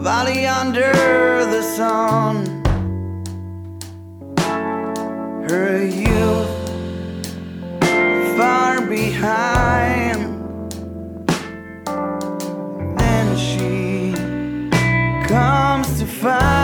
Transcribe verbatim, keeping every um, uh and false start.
valley under the sun. Her youth far behind. Then she comes to find